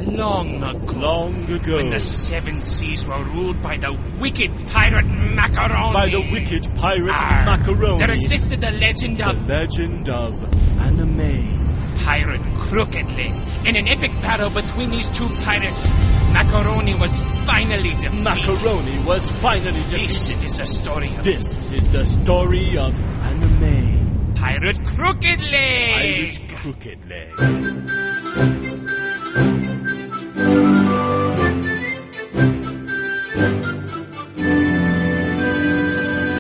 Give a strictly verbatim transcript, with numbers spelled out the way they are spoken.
long ago. Long ago. When the seven seas were ruled by the wicked pirate Macaroni. By the wicked pirate Arr, Macaroni. There existed the legend The of legend of Anna May. Pirate Crooked Leg. In an epic battle between these two pirates, Macaroni was finally defeated. Macaroni was finally defeated. This is the story of This is the story of Anna May. Pirate Crooked Leg. Pirate Crooked Leg.